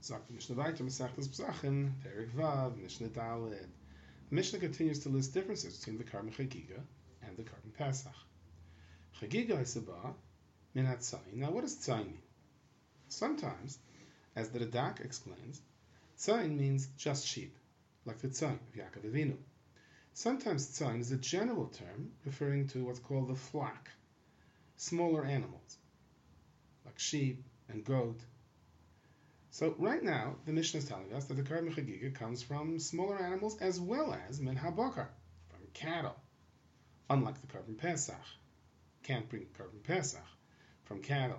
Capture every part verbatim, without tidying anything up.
Sagt the Mishnah weiter, Masechtas Pesachim, Perek Vav, Mishnah Daled. The Mishnah continues to list differences between the Karban Chagiga and the Karban Pesach. Chagiga Hisabah, Min HaTzayin. Now, what does Tzayin mean? Sometimes, as the Radak explains, Tzayin means just sheep, like the Tzayin of Yaakov Avinu. Sometimes Tzayin is a general term referring to what's called the flock, smaller animals, like sheep and goat. So right now, the Mishnah is telling us that the Karban Chagiga comes from smaller animals as well as Min HaBakar, from cattle. Unlike the Karban Pesach, can't bring Karban Pesach from cattle.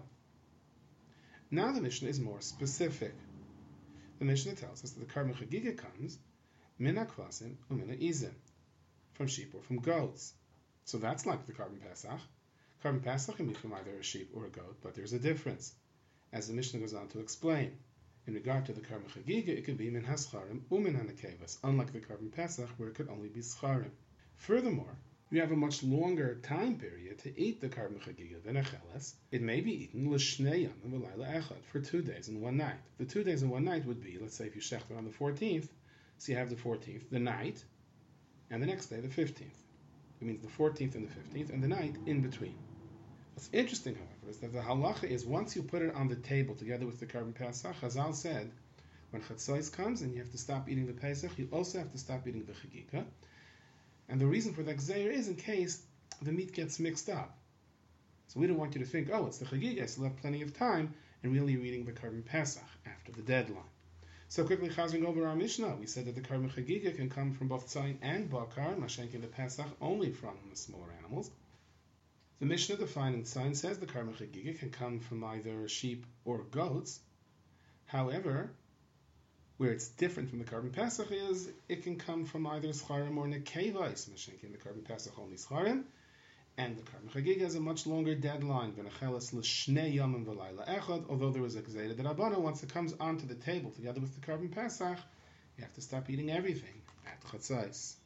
Now the Mishnah is more specific. The Mishnah tells us that the Karban Chagiga comes Min HaKvasim or Min HaIzim, from sheep or from goats. So that's like the Karban Pesach. Karban Pesach can be from either a sheep or a goat, but there's a difference, as the Mishnah goes on to explain. In regard to the Karban Chagiga, it could be Min HaScharim or Min HaNekevas, unlike the Karban Pesach, where it could only be Scharim. Furthermore, you have a much longer time period to eat the Karban Chagiga than a Cheles. It may be eaten l'shnei yamim v'layla echad, for two days and one night. The two days and one night would be, let's say if you shechter on the fourteenth, so you have the fourteenth, the night, and the next day the fifteenth. It means the fourteenth and the fifteenth, and the night in between. What's interesting, however, is that the halacha is once you put it on the table together with the Karban Pesach, Chazal said, when Chatzos comes and you have to stop eating the Pesach, you also have to stop eating the Chagiga. And the reason for that gzeir is in case the meat gets mixed up. So we don't want you to think, oh, it's the Chagiga, I still have plenty of time, and really you're eating the Karban Pesach after the deadline. So quickly chazing over our Mishnah, we said that the Karban Chagiga can come from both Tzayin and Bakar, Mashenkin the Pesach only from the smaller animals. The Mishnah defining Tzayin says the Karban Chagiga can come from either sheep or goats. However, where it's different from the Karban Pesach is it can come from either Scharim or Nekevais, Mashenkin the Karban Pesach only Scharim, and the Karban Chagiga has a much longer deadline than a Cheles l'shnei yamim v'layla echad, although there was a Gzeira d'Rabbanan, once it comes onto the table together with the Karban Pesach, you have to stop eating everything at Chatzos.